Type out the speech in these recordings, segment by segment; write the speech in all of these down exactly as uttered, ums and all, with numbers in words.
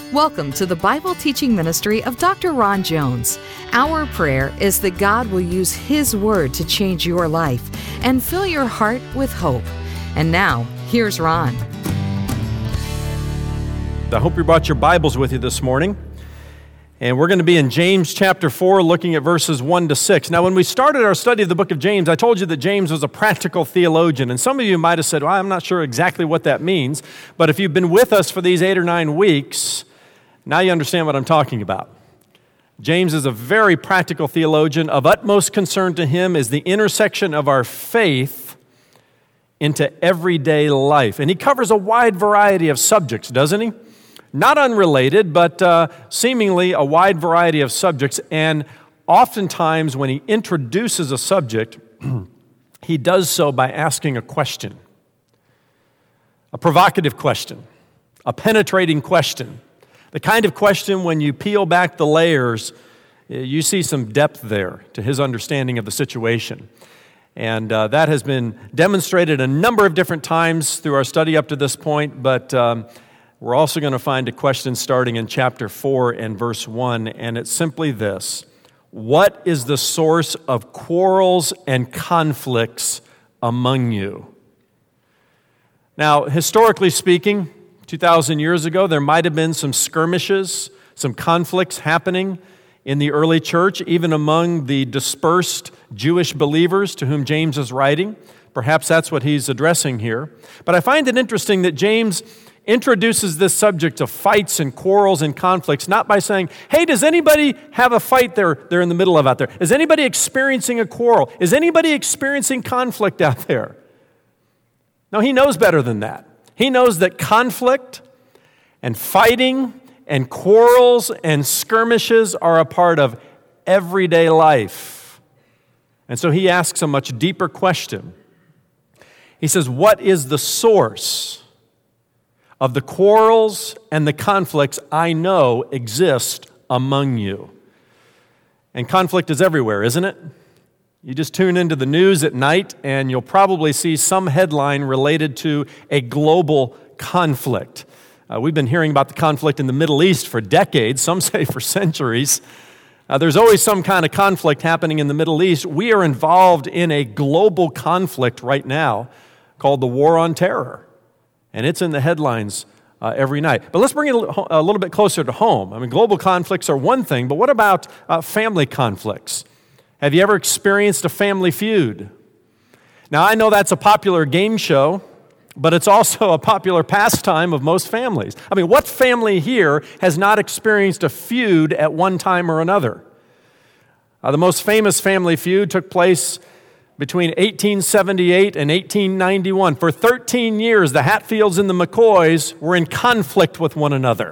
Welcome to the Bible teaching ministry of Doctor Ron Jones. Our prayer is that God will use His Word to change your life and fill your heart with hope. And now, here's Ron. I hope you brought your Bibles with you this morning. And we're going to be in James chapter four, looking at verses one to six. Now, when we started our study of the book of James, I told you that James was a practical theologian. And some of you might have said, well, I'm not sure exactly what that means. But if you've been with us for these eight or nine weeks, now you understand what I'm talking about. James is a very practical theologian. Of utmost concern to him is the intersection of our faith into everyday life. And he covers a wide variety of subjects, doesn't he? Not unrelated, but uh, seemingly a wide variety of subjects. And oftentimes when he introduces a subject, he does so by asking a question. A provocative question. A penetrating question. The kind of question when you peel back the layers, you see some depth there to his understanding of the situation. And uh, that has been demonstrated a number of different times through our study up to this point, but um, we're also going to find a question starting in chapter four and verse one, and it's simply this: what is the source of quarrels and conflicts among you? Now, historically speaking, two thousand years ago, there might have been some skirmishes, some conflicts happening in the early church, even among the dispersed Jewish believers to whom James is writing. Perhaps that's what he's addressing here. But I find it interesting that James introduces this subject of fights and quarrels and conflicts, not by saying, hey, does anybody have a fight they're, they're in the middle of out there? Is anybody experiencing a quarrel? Is anybody experiencing conflict out there? No, he knows better than that. He knows that conflict and fighting and quarrels and skirmishes are a part of everyday life. And so he asks a much deeper question. He says, what is the source of the quarrels and the conflicts I know exist among you? And conflict is everywhere, isn't it? You just tune into the news at night and you'll probably see some headline related to a global conflict. Uh, we've been hearing about the conflict in the Middle East for decades, some say for centuries. Uh, there's always some kind of conflict happening in the Middle East. We are involved in a global conflict right now called the War on Terror. And it's in the headlines uh, every night. But let's bring it a little bit closer to home. I mean, global conflicts are one thing, but what about uh, family conflicts? Have you ever experienced a family feud? Now, I know that's a popular game show, but it's also a popular pastime of most families. I mean, what family here has not experienced a feud at one time or another? Uh, the most famous family feud took place between eighteen seventy-eight and eighteen ninety-one. For thirteen years, the Hatfields and the McCoys were in conflict with one another.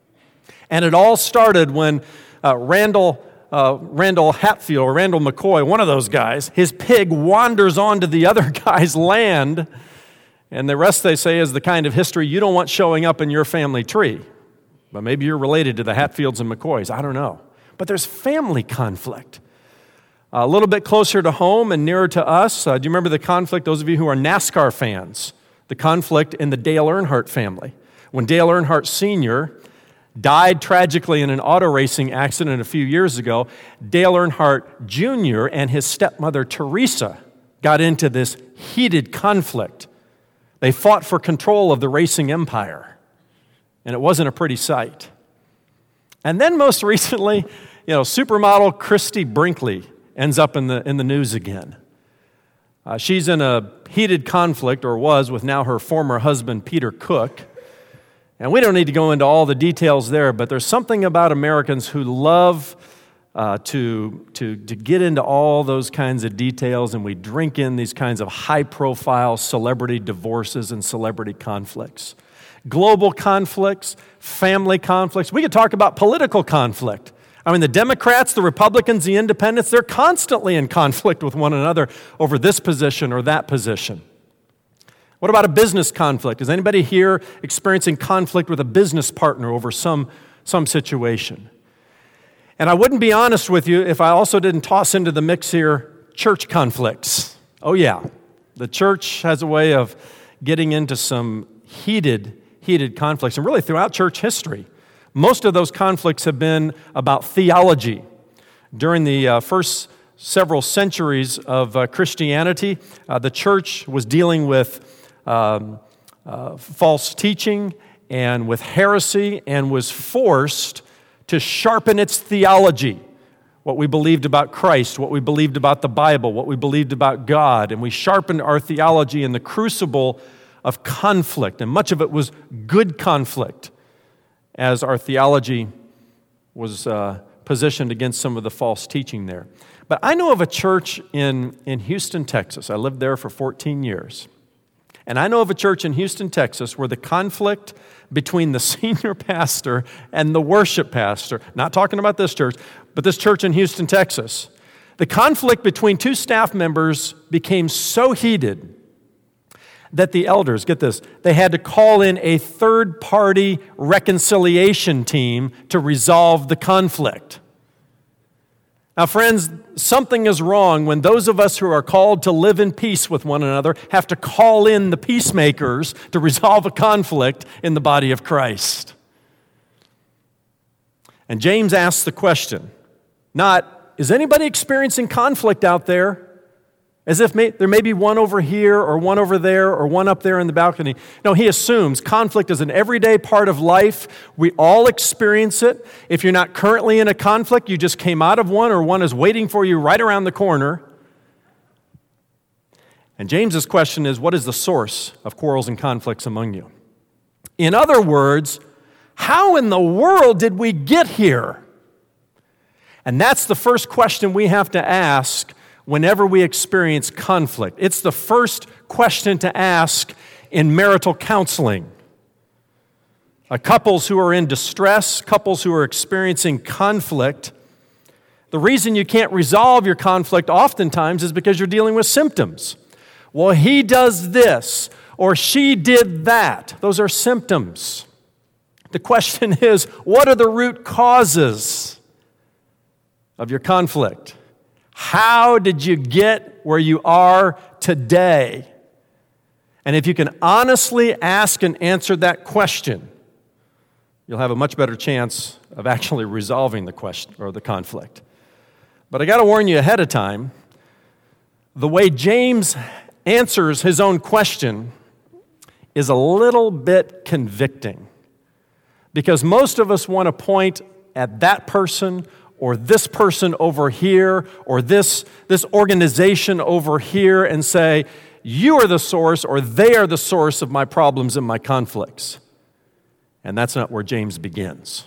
And it all started when uh, Randall Uh, Randall Hatfield or Randall McCoy, one of those guys, his pig wanders onto the other guy's land, and the rest, they say, is the kind of history you don't want showing up in your family tree. But maybe you're related to the Hatfields and McCoys, I don't know. But there's family conflict. A little bit closer to home and nearer to us, uh, do you remember the conflict, those of you who are NASCAR fans, the conflict in the Dale Earnhardt family? When Dale Earnhardt Senior died tragically in an auto racing accident a few years ago, Dale Earnhardt Junior and his stepmother Teresa got into this heated conflict. They fought for control of the racing empire, and it wasn't a pretty sight. And then most recently, you know, supermodel Christy Brinkley ends up in the in the news again. Uh, she's in a heated conflict, or was, with now her former husband Peter Cook. And we don't need to go into all the details there, but there's something about Americans who love uh, to, to, to get into all those kinds of details, and we drink in these kinds of high-profile celebrity divorces and celebrity conflicts. Global conflicts, family conflicts. We could talk about political conflict. I mean, the Democrats, the Republicans, the Independents, they're constantly in conflict with one another over this position or that position. What about a business conflict? Is anybody here experiencing conflict with a business partner over some, some situation? And I wouldn't be honest with you if I also didn't toss into the mix here church conflicts. Oh yeah, the church has a way of getting into some heated, heated conflicts, and really throughout church history. Most of those conflicts have been about theology. During the uh, first several centuries of uh, Christianity, uh, the church was dealing with um, uh, false teaching and with heresy, and was forced to sharpen its theology, what we believed about Christ, what we believed about the Bible, what we believed about God, and we sharpened our theology in the crucible of conflict, and much of it was good conflict, as our theology was uh, positioned against some of the false teaching there. But I know of a church in, in Houston, Texas. I lived there for fourteen years. And I know of a church in Houston, Texas, where the conflict between the senior pastor and the worship pastor, not talking about this church, but this church in Houston, Texas, the conflict between two staff members became so heated that the elders, get this, they had to call in a third-party reconciliation team to resolve the conflict. Now, friends, something is wrong when those of us who are called to live in peace with one another have to call in the peacemakers to resolve a conflict in the body of Christ. And James asks the question, not, is anybody experiencing conflict out there? As if may, there may be one over here or one over there or one up there in the balcony. No, he assumes conflict is an everyday part of life. We all experience it. If you're not currently in a conflict, you just came out of one, or one is waiting for you right around the corner. And James's question is, what is the source of quarrels and conflicts among you? In other words, how in the world did we get here? And that's the first question we have to ask whenever we experience conflict. It's the first question to ask in marital counseling. Uh, couples who are in distress, couples who are experiencing conflict, the reason you can't resolve your conflict oftentimes is because you're dealing with symptoms. Well, he does this, or she did that. Those are symptoms. The question is, what are the root causes of your conflict? How did you get where you are today? And if you can honestly ask and answer that question, you'll have a much better chance of actually resolving the question or the conflict. But I got to warn you ahead of time, the way James answers his own question is a little bit convicting, because most of us want to point at that person or this person over here, or this, this organization over here, and say, you are the source, or they are the source of my problems and my conflicts. And that's not where James begins.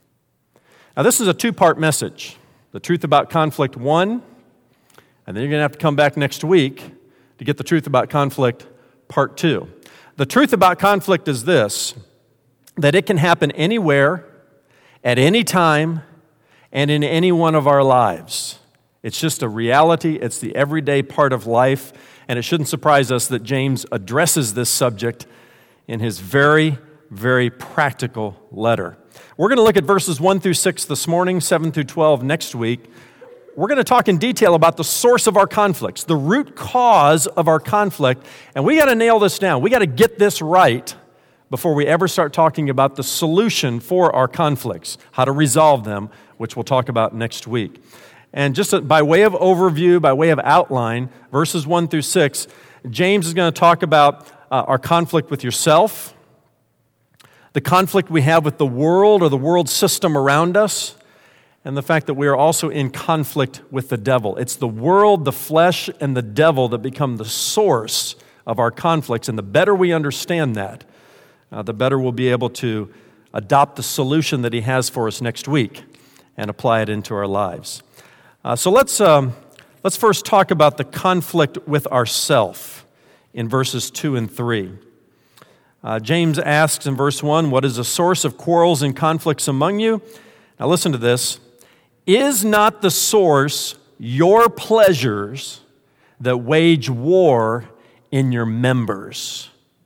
Now, this is a two-part message. The truth about conflict, one, and then you're going to have to come back next week to get the truth about conflict, part two. The truth about conflict is this, that it can happen anywhere, at any time, and in any one of our lives. It's just a reality. It's the everyday part of life, and it shouldn't surprise us that James addresses this subject in his very, very practical letter. We're going to look at verses one through six this morning, seven through twelve next week. We're going to talk in detail about the source of our conflicts, the root cause of our conflict, and we got to nail this down. We got to get this right before we ever start talking about the solution for our conflicts, how to resolve them, which we'll talk about next week. And just by way of overview, by way of outline, verses one through six, James is going to talk about uh, our conflict with yourself, the conflict we have with the world or the world system around us, and the fact that we are also in conflict with the devil. It's the world, the flesh, and the devil that become the source of our conflicts. And the better we understand that, uh, the better we'll be able to adopt the solution that he has for us next week and apply it into our lives. Uh, so let's um, let's first talk about the conflict with ourself in verses two and three. Uh, James asks in verse one, what is the source of quarrels and conflicts among you? Now listen to this. Is not the source your pleasures that wage war in your members?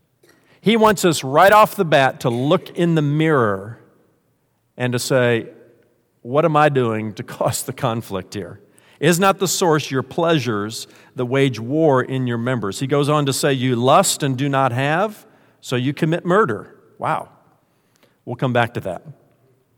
He wants us right off the bat to look in the mirror and to say, what am I doing to cause the conflict here? Is not the source your pleasures that wage war in your members? He goes on to say, you lust and do not have, so you commit murder. Wow. We'll come back to that.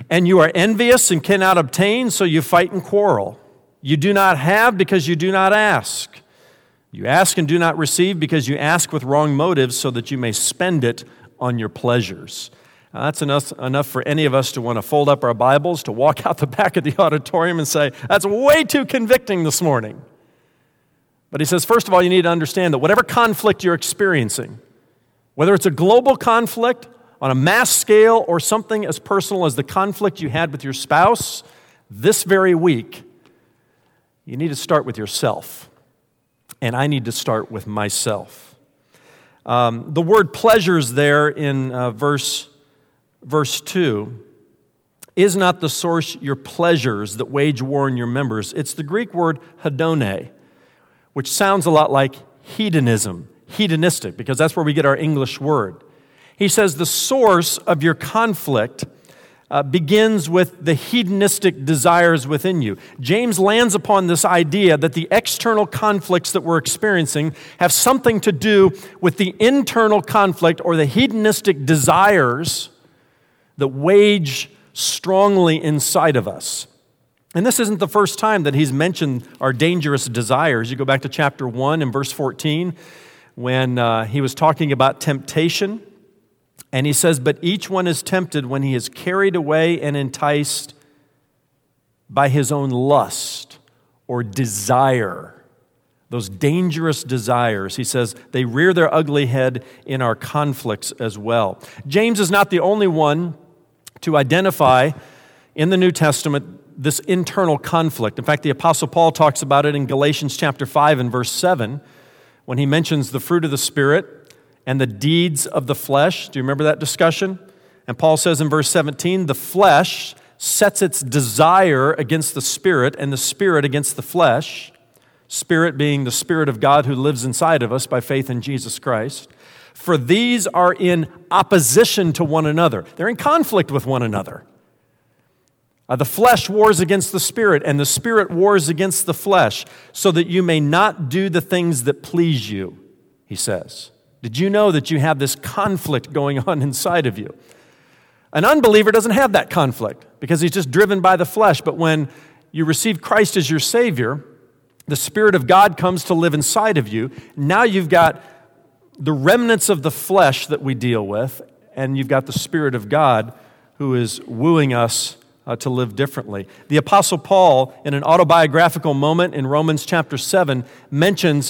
And you are envious and cannot obtain, so you fight and quarrel. You do not have because you do not ask. You ask and do not receive because you ask with wrong motives so that you may spend it on your pleasures. Now, that's enough, enough for any of us to want to fold up our Bibles, to walk out the back of the auditorium and say, that's way too convicting this morning. But he says, first of all, you need to understand that whatever conflict you're experiencing, whether it's a global conflict on a mass scale or something as personal as the conflict you had with your spouse this very week, you need to start with yourself. And I need to start with myself. Um, the word pleasures there in uh, verse, verse two is not the source, your pleasures that wage war in your members. It's the Greek word hedone, which sounds a lot like hedonism, hedonistic, because that's where we get our English word. He says the source of your conflict uh, begins with the hedonistic desires within you. James lands upon this idea that the external conflicts that we're experiencing have something to do with the internal conflict or the hedonistic desires that wage strongly inside of us. And this isn't the first time that he's mentioned our dangerous desires. You go back to chapter one and verse fourteen when uh, he was talking about temptation. And he says, but each one is tempted when he is carried away and enticed by his own lust or desire. Those dangerous desires. He says, they rear their ugly head in our conflicts as well. James is not the only one to identify in the New Testament this internal conflict. In fact, the Apostle Paul talks about it in Galatians chapter five and verse seven when he mentions the fruit of the Spirit and the deeds of the flesh. Do you remember that discussion? And Paul says in verse seventeen, the flesh sets its desire against the Spirit and the Spirit against the flesh. Spirit being the Spirit of God who lives inside of us by faith in Jesus Christ. For these are in opposition to one another. They're in conflict with one another. Uh, the flesh wars against the Spirit, and the Spirit wars against the flesh, so that you may not do the things that please you, he says. Did you know that you have this conflict going on inside of you? An unbeliever doesn't have that conflict because he's just driven by the flesh. But when you receive Christ as your Savior, the Spirit of God comes to live inside of you. Now you've got the remnants of the flesh that we deal with, and you've got the Spirit of God who is wooing us uh, to live differently. The Apostle Paul, in an autobiographical moment in Romans chapter seven, mentions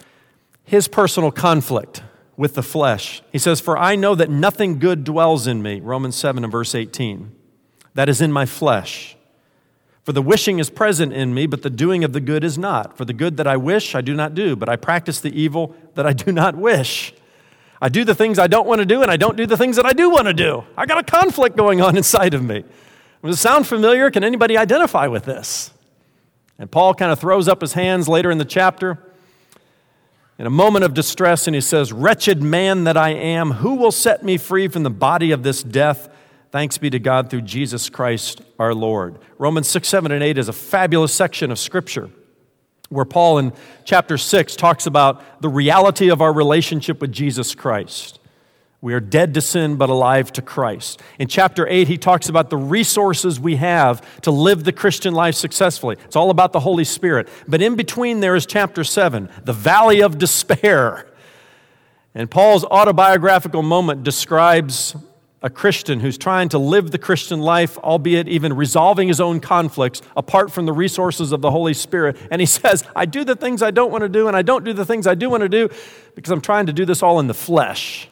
his personal conflict with the flesh. He says, for I know that nothing good dwells in me, Romans seven and verse eighteen, that is in my flesh. For the wishing is present in me, but the doing of the good is not. For the good that I wish, I do not do, but I practice the evil that I do not wish. I do the things I don't want to do, and I don't do the things that I do want to do. I got a conflict going on inside of me. Does it sound familiar? Can anybody identify with this? And Paul kind of throws up his hands later in the chapter in a moment of distress, and he says, wretched man that I am, who will set me free from the body of this death? Thanks be to God through Jesus Christ our Lord. Romans six, seven, and eight is a fabulous section of Scripture where Paul in chapter six talks about the reality of our relationship with Jesus Christ. We are dead to sin, but alive to Christ. In chapter eight, he talks about the resources we have to live the Christian life successfully. It's all about the Holy Spirit. But in between there is chapter seven, the valley of despair. And Paul's autobiographical moment describes a Christian who's trying to live the Christian life, albeit even resolving his own conflicts apart from the resources of the Holy Spirit. And he says, I do the things I don't want to do, and I don't do the things I do want to do because I'm trying to do this all in the flesh.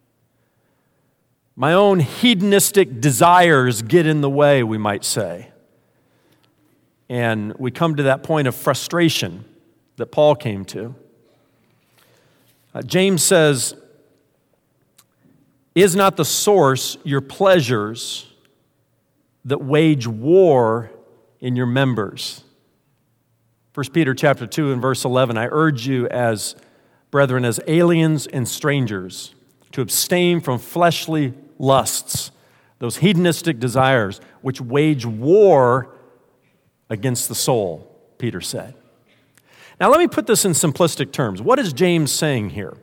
My own hedonistic desires get in the way, we might say. And we come to that point of frustration that Paul came to. Uh, James says, is not the source your pleasures that wage war in your members? First Peter chapter two and verse eleven, I urge you as brethren, as aliens and strangers, to abstain from fleshly lusts, those hedonistic desires which wage war against the soul, Peter said. Now let me put this in simplistic terms. What is James saying here?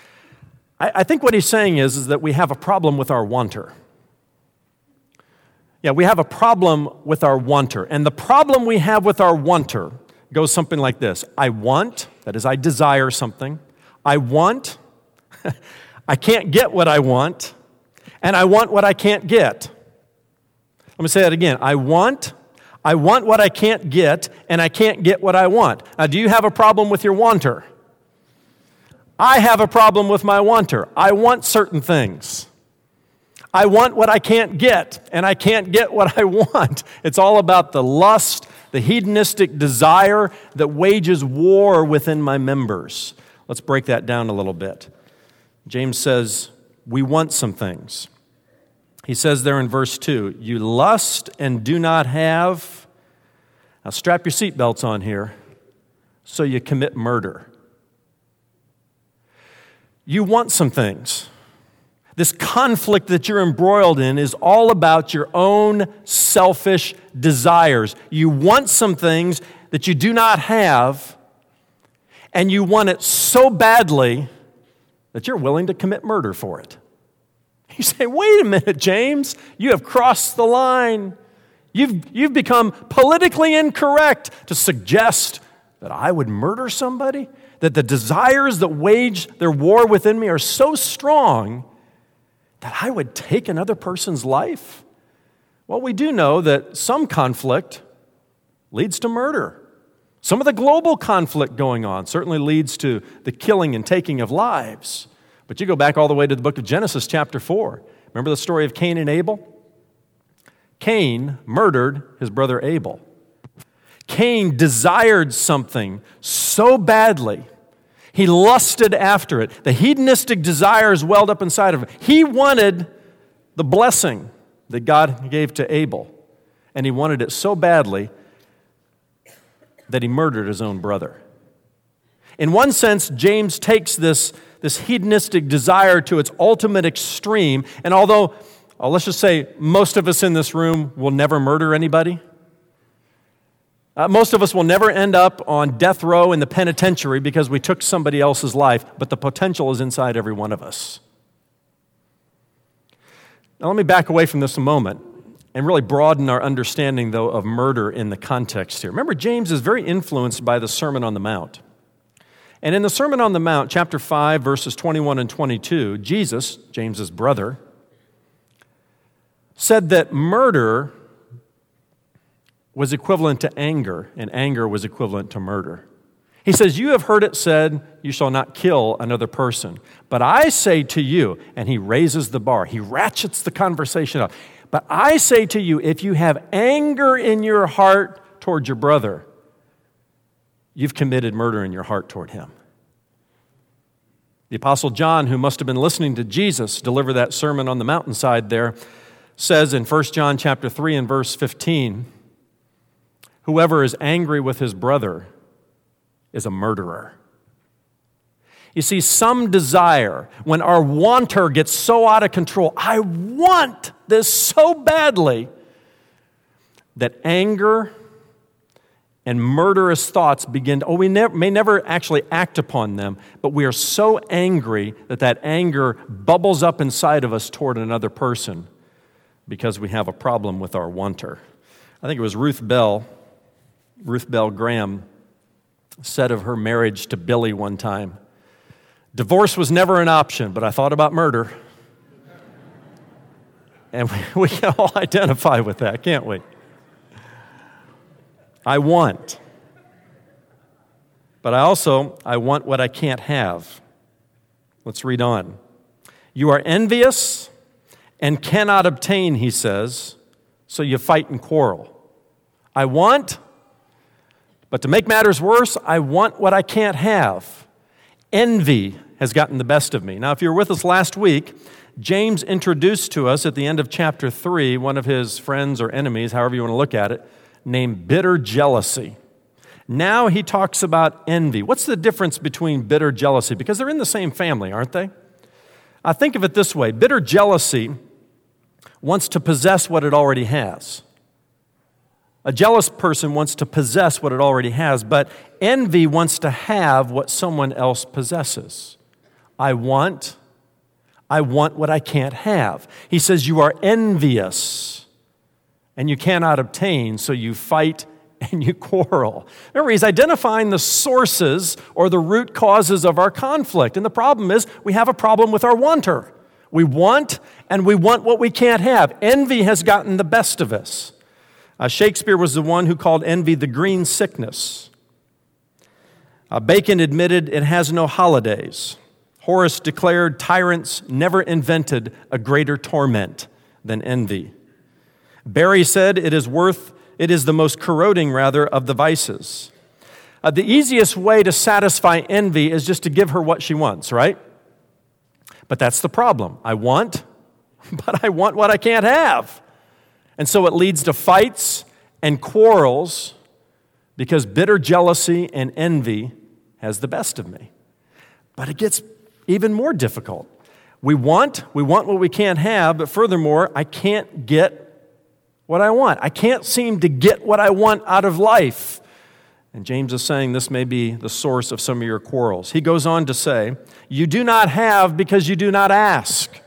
I, I think what he's saying is, is that we have a problem with our wanter. Yeah, we have a problem with our wanter. And the problem we have with our wanter goes something like this. I want, that is, I desire something. I want, I can't get what I want, and I want what I can't get. Let me say that again. I want, I want what I can't get, and I can't get what I want. Now, do you have a problem with your wanter? I have a problem with my wanter. I want certain things. I want what I can't get, and I can't get what I want. It's all about the lust, the hedonistic desire that wages war within my members. Let's break that down a little bit. James says, we want some things. He says there in verse two, you lust and do not have. Now strap your seatbelts on here, so you commit murder. You want some things. This conflict that you're embroiled in is all about your own selfish desires. You want some things that you do not have, and you want it so badly that you're willing to commit murder for it. You say, wait a minute, James, you have crossed the line. You've, you've become politically incorrect to suggest that I would murder somebody, that the desires that wage their war within me are so strong that I would take another person's life? Well, we do know that some conflict leads to murder. Some of the global conflict going on certainly leads to the killing and taking of lives. But you go back all the way to the book of Genesis chapter four. Remember the story of Cain and Abel? Cain murdered his brother Abel. Cain desired something so badly. He lusted after it. The hedonistic desires welled up inside of him. He wanted the blessing that God gave to Abel, and he wanted it so badly that he murdered his own brother. In one sense, James takes this, this hedonistic desire to its ultimate extreme, and although, oh, let's just say most of us in this room will never murder anybody, Uh, most of us will never end up on death row in the penitentiary because we took somebody else's life, but the potential is inside every one of us. Now let me back away from this a moment and really broaden our understanding, though, of murder in the context here. Remember, James is very influenced by the Sermon on the Mount. And in the Sermon on the Mount, chapter five, verses twenty-one and twenty-two, Jesus, James's brother, said that murder was equivalent to anger, and anger was equivalent to murder. He says, you have heard it said, you shall not kill another person. But I say to you, and he raises the bar, he ratchets the conversation up. But I say to you, if you have anger in your heart toward your brother, you've committed murder in your heart toward him. The Apostle John, who must have been listening to Jesus deliver that sermon on the mountainside there, says in First John chapter three and verse fifteen, whoever is angry with his brother is a murderer. You see, some desire, when our wanter gets so out of control, I want this so badly, that anger and murderous thoughts begin to, oh, we never, may never actually act upon them, but we are so angry that that anger bubbles up inside of us toward another person because we have a problem with our wanter. I think it was Ruth Bell, Ruth Bell Graham said of her marriage to Billy one time, divorce was never an option, but I thought about murder. And we, we can all identify with that, can't we? I want. But I also, I want what I can't have. Let's read on. You are envious and cannot obtain, he says, so you fight and quarrel. I want, but to make matters worse, I want what I can't have. Envy has gotten the best of me. Now, if you were with us last week, James introduced to us at the end of chapter three, one of his friends or enemies, however you want to look at it, named bitter jealousy. Now he talks about envy. What's the difference between bitter jealousy? Because they're in the same family, aren't they? I think of it this way. Bitter jealousy wants to possess what it already has. A jealous person wants to possess what it already has, but envy wants to have what someone else possesses. I want, I want what I can't have. He says you are envious. and you cannot obtain, so you fight and you quarrel. Remember, he's identifying the sources or the root causes of our conflict. And the problem is we have a problem with our wanter. We want, and we want what we can't have. Envy has gotten the best of us. Uh, Shakespeare was the one who called envy the green sickness. Uh, Bacon admitted it has no holidays. Horace declared tyrants never invented a greater torment than envy. Barry said it is worth, it is the most corroding, rather, of the vices. Uh, the easiest way to satisfy envy is just to give her what she wants, right? But that's the problem. I want, but I want what I can't have. And so it leads to fights and quarrels because bitter jealousy and envy has the best of me. But it gets even more difficult. We want, we want what we can't have, but furthermore, I can't get what I want. I can't seem to get what I want out of life. And James is saying this may be the source of some of your quarrels. He goes on to say, you do not have because you do not ask.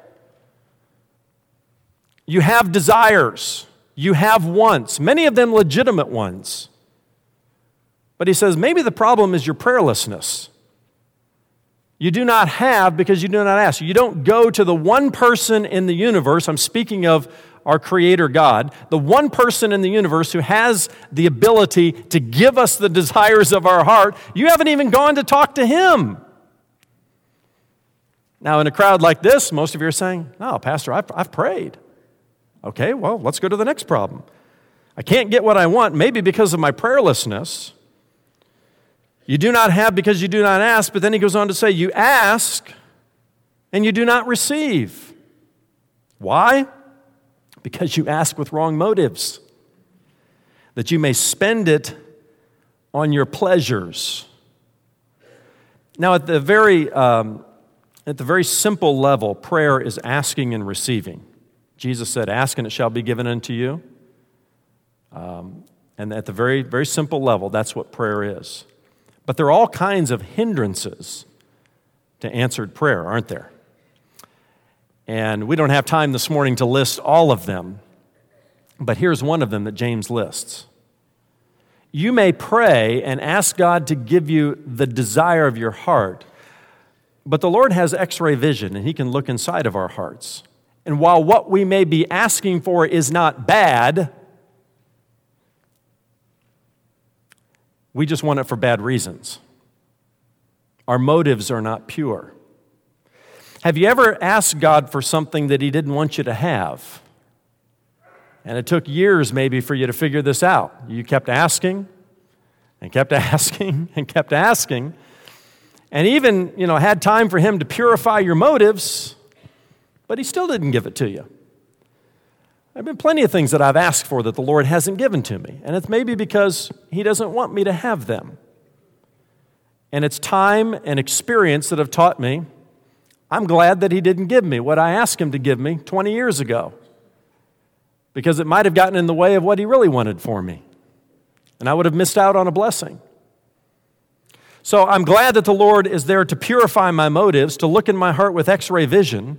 You have desires. You have wants, many of them legitimate ones. But he says, maybe the problem is your prayerlessness. You do not have because you do not ask. You don't go to the one person in the universe, I'm speaking of our Creator God, the one person in the universe who has the ability to give us the desires of our heart. You haven't even gone to talk to Him. Now, in a crowd like this, most of you are saying, no, Pastor, I've, I've prayed. Okay, well, let's go to the next problem. I can't get what I want, maybe because of my prayerlessness. You do not have because you do not ask, but then he goes on to say, you ask and you do not receive. Why? Because you ask with wrong motives, that you may spend it on your pleasures. Now, at the very, um, at the very simple level, prayer is asking and receiving. Jesus said, ask and it shall be given unto you. Um, and at the very, very simple level, that's what prayer is. But there are all kinds of hindrances to answered prayer, aren't there? And we don't have time this morning to list all of them, but here's one of them that James lists. You may pray and ask God to give you the desire of your heart, but the Lord has x-ray vision, and He can look inside of our hearts. And while what we may be asking for is not bad, we just want it for bad reasons. Our motives are not pure. Have you ever asked God for something that He didn't want you to have? And it took years maybe for you to figure this out. You kept asking and kept asking and kept asking, and even, you know, had time for Him to purify your motives, but He still didn't give it to you. There have been plenty of things that I've asked for that the Lord hasn't given to me, and it's maybe because He doesn't want me to have them. And it's time and experience that have taught me, I'm glad that He didn't give me what I asked Him to give me twenty years ago, because it might have gotten in the way of what He really wanted for me, and I would have missed out on a blessing. So I'm glad that the Lord is there to purify my motives, to look in my heart with x-ray vision.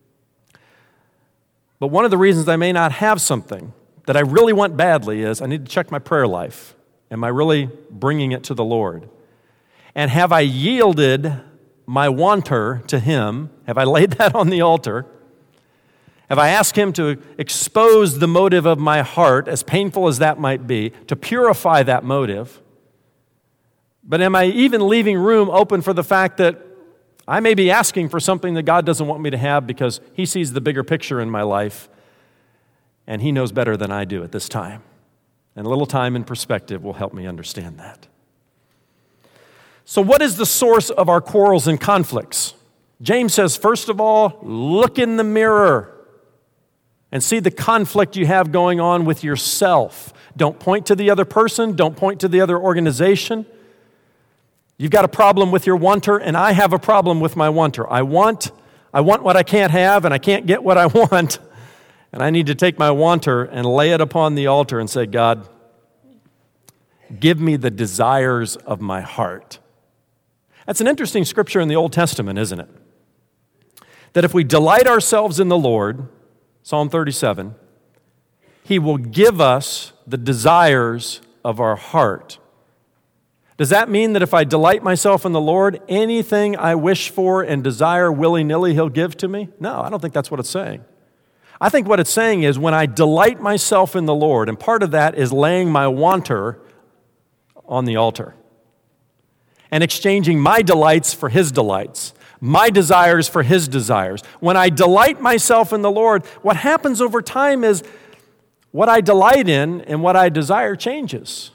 But one of the reasons I may not have something that I really want badly is I need to check my prayer life. Am I really bringing it to the Lord? And have I yielded my wanter to Him? Have I laid that on the altar? Have I asked Him to expose the motive of my heart, as painful as that might be, to purify that motive? But am I even leaving room open for the fact that I may be asking for something that God doesn't want me to have because He sees the bigger picture in my life and He knows better than I do at this time? And a little time and perspective will help me understand that. So what is the source of our quarrels and conflicts? James says, first of all, look in the mirror and see the conflict you have going on with yourself. Don't point to the other person. Don't point to the other organization. You've got a problem with your wanter, and I have a problem with my wanter. I want, I want what I can't have, and I can't get what I want. And I need to take my wanter and lay it upon the altar and say, God, give me the desires of my heart. That's an interesting scripture in the Old Testament, isn't it? That if we delight ourselves in the Lord, Psalm thirty-seven, He will give us the desires of our heart. Does that mean that if I delight myself in the Lord, anything I wish for and desire willy-nilly He'll give to me? No, I don't think that's what it's saying. I think what it's saying is when I delight myself in the Lord, and part of that is laying my wanter on the altar and exchanging my delights for His delights, my desires for His desires. When I delight myself in the Lord, what happens over time is what I delight in and what I desire changes.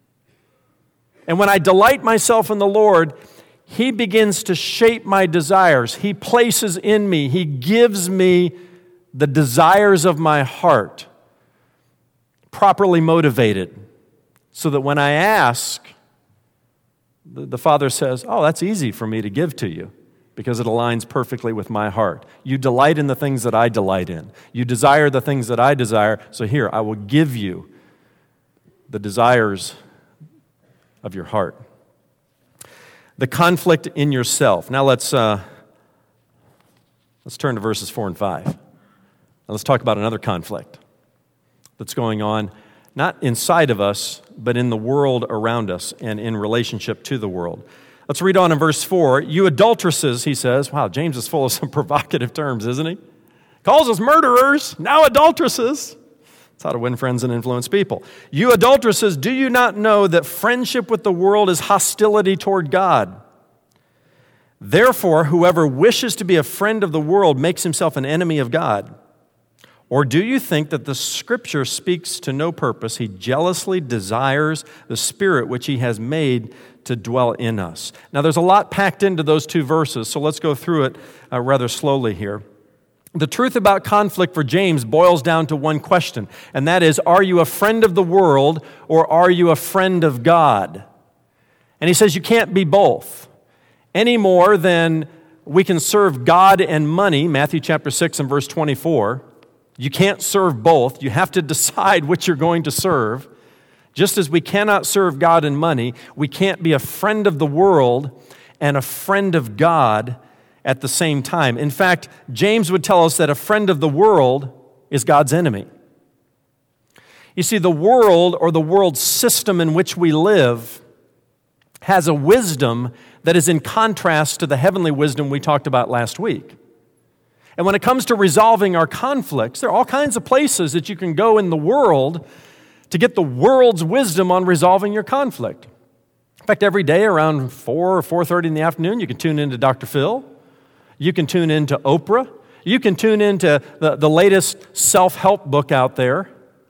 And when I delight myself in the Lord, He begins to shape my desires. He places in me, He gives me the desires of my heart, properly motivated, so that when I ask, the Father says, oh, that's easy for me to give to you because it aligns perfectly with my heart. You delight in the things that I delight in. You desire the things that I desire, so here, I will give you the desires of your heart. The conflict in yourself. Now let's, uh, let's turn to verses four and five. Now let's talk about another conflict that's going on, not inside of us, but in the world around us and in relationship to the world. Let's read on in verse four. You adulteresses, he says. Wow, James is full of some provocative terms, isn't he? Calls us murderers, now adulteresses. That's how to win friends and influence people. You adulteresses, do you not know that friendship with the world is hostility toward God? Therefore, whoever wishes to be a friend of the world makes himself an enemy of God. Or do you think that the Scripture speaks to no purpose? He jealously desires the Spirit which He has made to dwell in us. Now, there's a lot packed into those two verses, so let's go through it uh, rather slowly here. The truth about conflict for James boils down to one question, and that is, are you a friend of the world or are you a friend of God? And he says you can't be both, any more than we can serve God and money, Matthew chapter six and verse twenty-four. You can't serve both. You have to decide which you're going to serve. Just as we cannot serve God and money, we can't be a friend of the world and a friend of God at the same time. In fact, James would tell us that a friend of the world is God's enemy. You see, the world or the world system in which we live has a wisdom that is in contrast to the heavenly wisdom we talked about last week. And when it comes to resolving our conflicts, there are all kinds of places that you can go in the world to get the world's wisdom on resolving your conflict. In fact, every day around four or four thirty in the afternoon, you can tune into Doctor Phil. You can tune into Oprah. You can tune into the, the latest self-help book out there.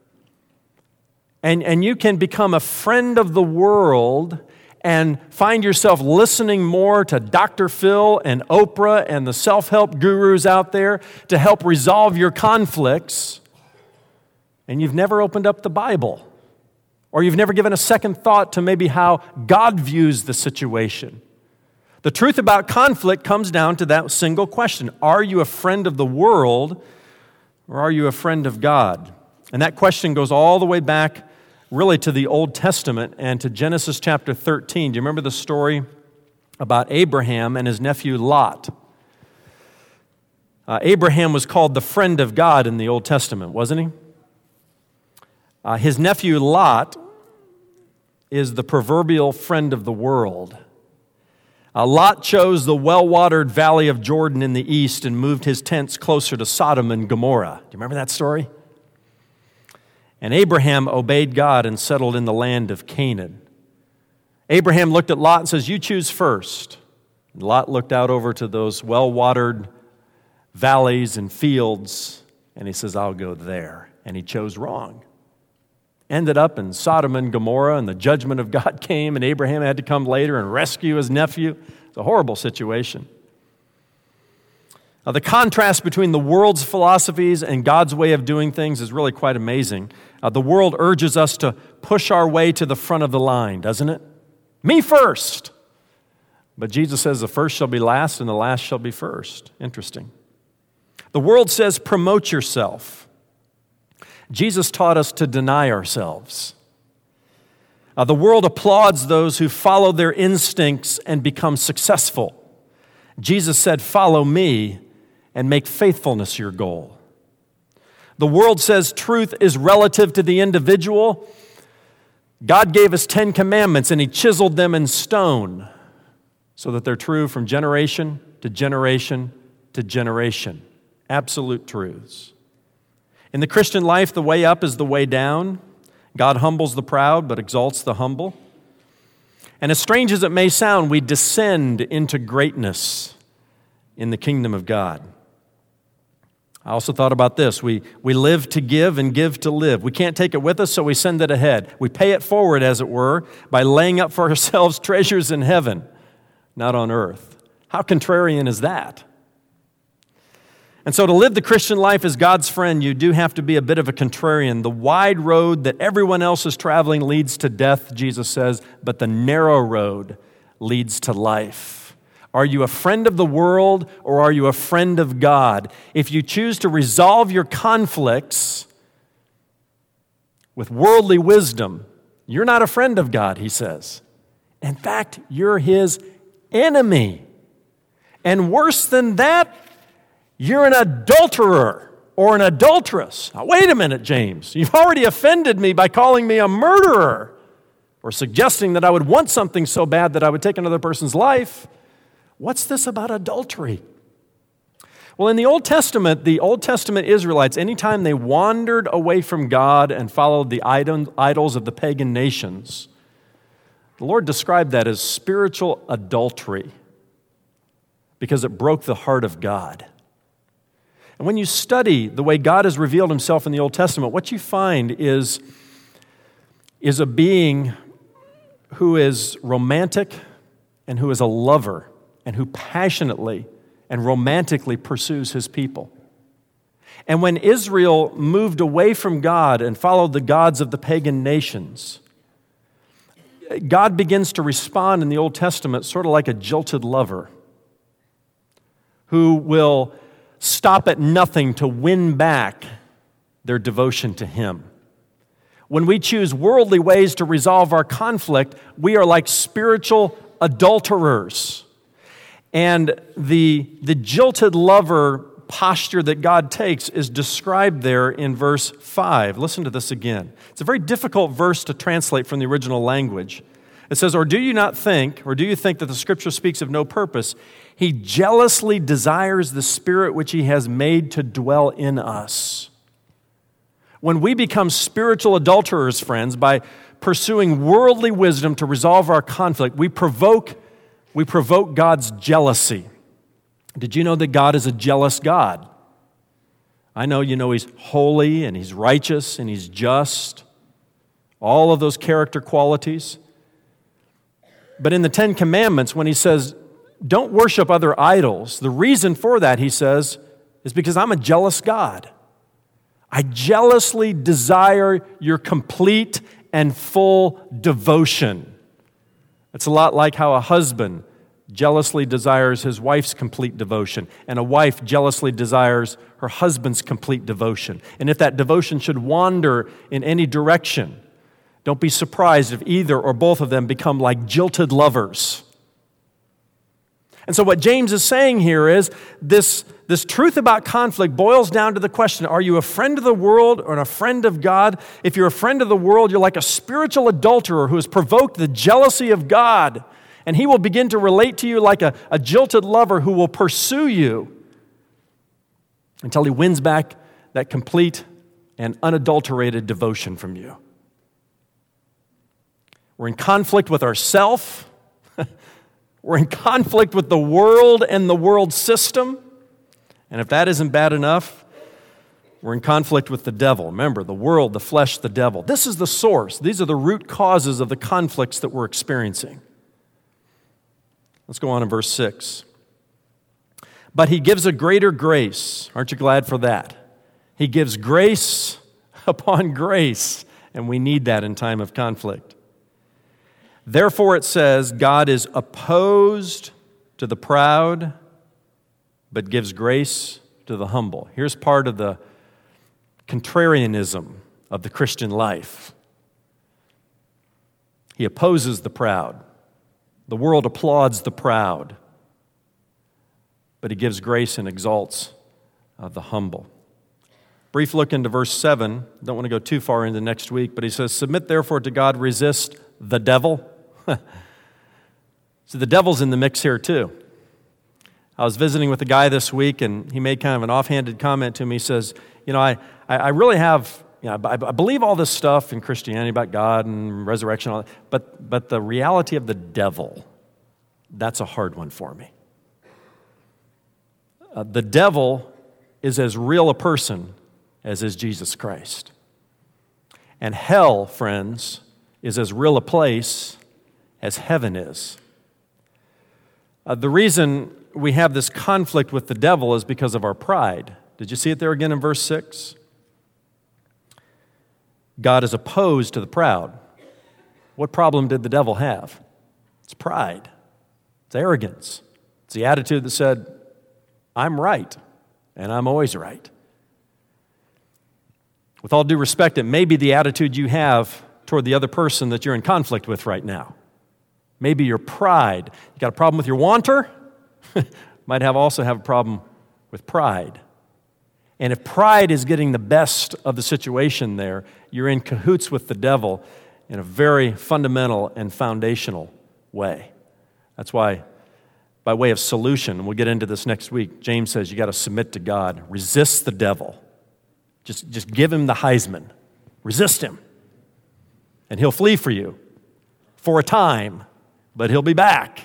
And, and you can become a friend of the world and find yourself listening more to Doctor Phil and Oprah and the self-help gurus out there to help resolve your conflicts, and you've never opened up the Bible, or you've never given a second thought to maybe how God views the situation. The truth about conflict comes down to that single question. Are you a friend of the world, or are you a friend of God? And that question goes all the way back really to the Old Testament and to Genesis chapter thirteen. Do you remember the story about Abraham and his nephew Lot? Uh, Abraham was called the friend of God in the Old Testament, wasn't he? Uh, his nephew Lot is the proverbial friend of the world. Uh, Lot chose the well-watered valley of Jordan in the east and moved his tents closer to Sodom and Gomorrah. Do you remember that story? And Abraham obeyed God and settled in the land of Canaan. Abraham looked at Lot and says, you choose first. And Lot looked out over to those well-watered valleys and fields, and he says, I'll go there. And he chose wrong. Ended up in Sodom and Gomorrah, and the judgment of God came, and Abraham had to come later and rescue his nephew. It's a horrible situation. Now, the contrast between the world's philosophies and God's way of doing things is really quite amazing. Uh, the world urges us to push our way to the front of the line, doesn't it? Me first. But Jesus says the first shall be last and the last shall be first. Interesting. The world says promote yourself. Jesus taught us to deny ourselves. Uh, the world applauds those who follow their instincts and become successful. Jesus said, follow me and make faithfulness your goal. The world says truth is relative to the individual. God gave us Ten Commandments, and He chiseled them in stone so that they're true from generation to generation to generation. Absolute truths. In the Christian life, the way up is the way down. God humbles the proud, but exalts the humble. And as strange as it may sound, we descend into greatness in the kingdom of God. I also thought about this. We, we live to give and give to live. We can't take it with us, so we send it ahead. We pay it forward, as it were, by laying up for ourselves treasures in heaven, not on earth. How contrarian is that? And so to live the Christian life as God's friend, you do have to be a bit of a contrarian. The wide road that everyone else is traveling leads to death, Jesus says, but the narrow road leads to life. Are you a friend of the world or are you a friend of God? If you choose to resolve your conflicts with worldly wisdom, you're not a friend of God, he says. In fact, you're His enemy. And worse than that, you're an adulterer or an adulteress. Now, wait a minute, James. You've already offended me by calling me a murderer or suggesting that I would want something so bad that I would take another person's life. What's this about adultery? Well, in the Old Testament, the Old Testament Israelites, anytime they wandered away from God and followed the idols of the pagan nations, the Lord described that as spiritual adultery because it broke the heart of God. And when you study the way God has revealed Himself in the Old Testament, what you find is, is a being who is romantic and who is a lover and who passionately and romantically pursues His people. And when Israel moved away from God and followed the gods of the pagan nations, God begins to respond in the Old Testament sort of like a jilted lover who will stop at nothing to win back their devotion to Him. When we choose worldly ways to resolve our conflict, we are like spiritual adulterers. And the, the jilted lover posture that God takes is described there in verse five. Listen to this again. It's a very difficult verse to translate from the original language. It says, "Or do you not think, or do you think that the Scripture speaks of no purpose? He jealously desires the Spirit which He has made to dwell in us." When we become spiritual adulterers, friends, by pursuing worldly wisdom to resolve our conflict, we provoke, we provoke God's jealousy. Did you know that God is a jealous God? I know you know He's holy and He's righteous and He's just, all of those character qualities. But in the Ten Commandments, when He says, don't worship other idols, the reason for that, He says, is because I'm a jealous God. I jealously desire your complete and full devotion. It's a lot like how a husband jealously desires his wife's complete devotion, and a wife jealously desires her husband's complete devotion. And if that devotion should wander in any direction, don't be surprised if either or both of them become like jilted lovers. And so what James is saying here is this, this truth about conflict boils down to the question, are you a friend of the world or a friend of God? If you're a friend of the world, you're like a spiritual adulterer who has provoked the jealousy of God, and He will begin to relate to you like a, a jilted lover who will pursue you until He wins back that complete and unadulterated devotion from you. We're in conflict with ourselves. We're in conflict with the world and the world system. And if that isn't bad enough, we're in conflict with the devil. Remember, the world, the flesh, the devil. This is the source. These are the root causes of the conflicts that we're experiencing. Let's go on in verse six. But He gives a greater grace. Aren't you glad for that? He gives grace upon grace, and we need that in time of conflict. Therefore, it says, God is opposed to the proud, but gives grace to the humble. Here's part of the contrarianism of the Christian life. He opposes the proud. The world applauds the proud, but He gives grace and exalts uh, the humble. Brief look into verse seven. Don't want to go too far into next week, but he says, submit therefore to God, resist the devil. So the devil's in the mix here too. I was visiting with a guy this week, and he made kind of an offhanded comment to me. He says, you know, I, I really have, you know, I, I believe all this stuff in Christianity about God and resurrection, all that, but, but the reality of the devil, that's a hard one for me. Uh, the devil is as real a person as is Jesus Christ. And hell, friends, is as real a place as heaven is. Uh, the reason we have this conflict with the devil is because of our pride. Did you see it there again in verse six? God is opposed to the proud. What problem did the devil have? It's pride. It's arrogance. It's the attitude that said, I'm right, and I'm always right. With all due respect, it may be the attitude you have toward the other person that you're in conflict with right now. Maybe your pride. You got a problem with your wanter? Might have also have a problem with pride. And if pride is getting the best of the situation there, you're in cahoots with the devil in a very fundamental and foundational way. That's why, by way of solution, and we'll get into this next week, James says you got to submit to God. Resist the devil. Just, just give him the Heisman. Resist him. And he'll flee for you for a time, but he'll be back.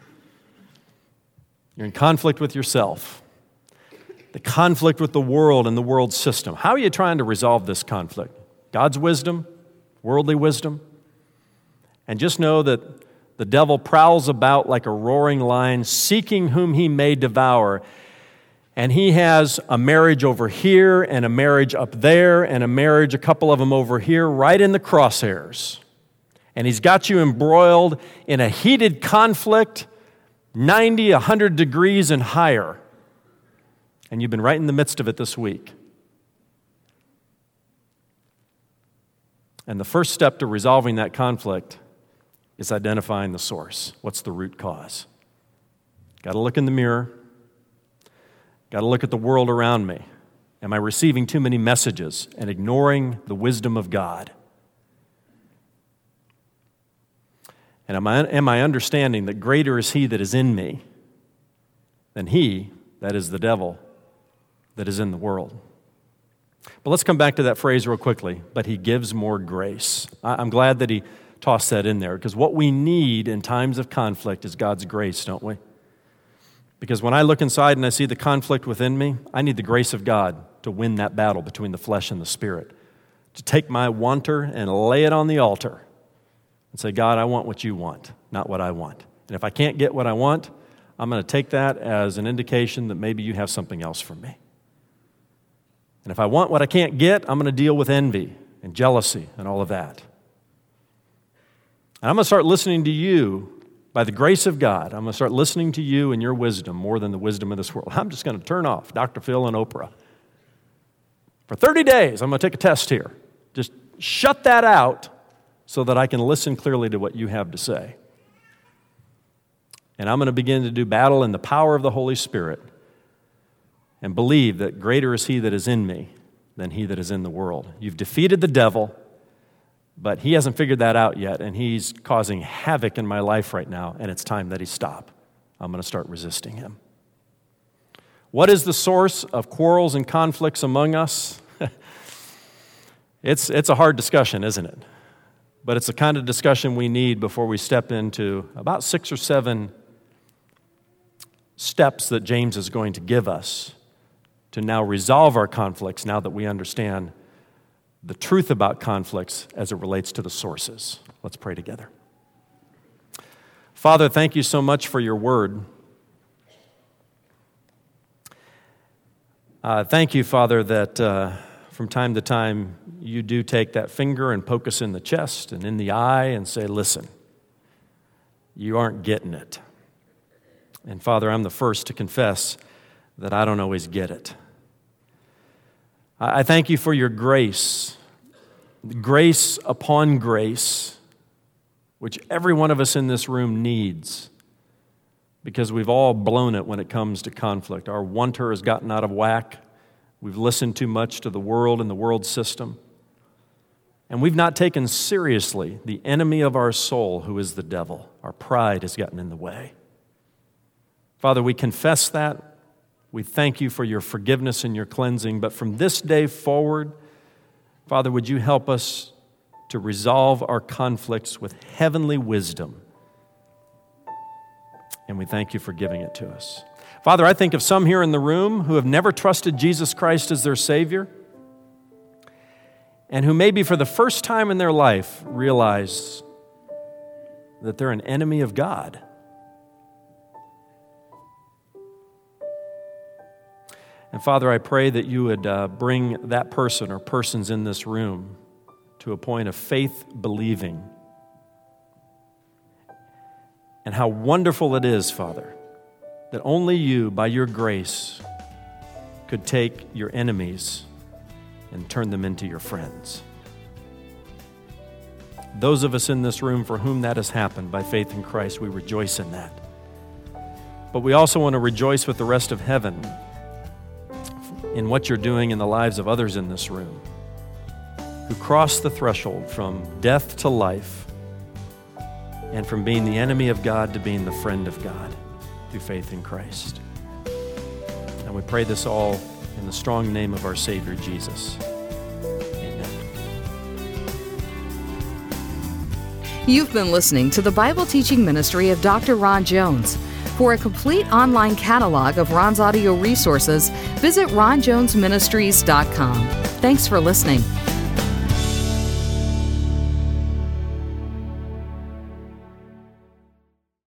You're in conflict with yourself. The conflict with the world and the world system. How are you trying to resolve this conflict? God's wisdom, worldly wisdom. And just know that the devil prowls about like a roaring lion, seeking whom he may devour. And he has a marriage over here and a marriage up there and a marriage, a couple of them over here, right in the crosshairs. And he's got you embroiled in a heated conflict, ninety, one hundred degrees and higher. And you've been right in the midst of it this week. And the first step to resolving that conflict is identifying the source. What's the root cause? Got to look in the mirror. Got to look at the world around me. Am I receiving too many messages and ignoring the wisdom of God? And am I, am I understanding that greater is he that is in me than he, that is the devil, that is in the world? But let's come back to that phrase real quickly. But he gives more grace. I'm glad that he tossed that in there, because what we need in times of conflict is God's grace, don't we? Because when I look inside and I see the conflict within me, I need the grace of God to win that battle between the flesh and the spirit, to take my wanter and lay it on the altar and say, God, I want what you want, not what I want. And if I can't get what I want, I'm going to take that as an indication that maybe you have something else for me. And if I want what I can't get, I'm going to deal with envy and jealousy and all of that. And I'm going to start listening to you by the grace of God. I'm going to start listening to you and your wisdom more than the wisdom of this world. I'm just going to turn off Doctor Phil and Oprah. For thirty days, I'm going to take a test here. Just shut that out so that I can listen clearly to what you have to say. And I'm going to begin to do battle in the power of the Holy Spirit and believe that greater is he that is in me than he that is in the world. You've defeated the devil, but he hasn't figured that out yet, and he's causing havoc in my life right now, and it's time that he stop. I'm going to start resisting him. What is the source of quarrels and conflicts among us? it's, it's a hard discussion, isn't it? But it's the kind of discussion we need before we step into about six or seven steps that James is going to give us to now resolve our conflicts now that we understand the truth about conflicts as it relates to the sources. Let's pray together. Father, thank you so much for your word. Uh, thank you, Father, that uh, from time to time you do take that finger and poke us in the chest and in the eye and say, listen, you aren't getting it. And Father, I'm the first to confess that I don't always get it. I thank you for your grace, grace upon grace, which every one of us in this room needs, because we've all blown it when it comes to conflict. Our wanter has gotten out of whack. We've listened too much to the world and the world system. And we've not taken seriously the enemy of our soul, who is the devil. Our pride has gotten in the way. Father, we confess that. We thank you for your forgiveness and your cleansing. But from this day forward, Father, would you help us to resolve our conflicts with heavenly wisdom? And we thank you for giving it to us. Father, I think of some here in the room who have never trusted Jesus Christ as their Savior, and who maybe for the first time in their life realize that they're an enemy of God. And Father, I pray that you would uh, bring that person or persons in this room to a point of faith believing. And how wonderful it is, Father, that only you, by your grace, could take your enemies and turn them into your friends. Those of us in this room for whom that has happened by faith in Christ, we rejoice in that. But we also want to rejoice with the rest of heaven in what you're doing in the lives of others in this room who cross the threshold from death to life and from being the enemy of God to being the friend of God through faith in Christ. And we pray this all in the strong name of our Savior, Jesus. Amen. You've been listening to the Bible teaching ministry of Doctor Ron Jones. For a complete online catalog of Ron's audio resources, visit ron jones ministries dot com. Thanks for listening.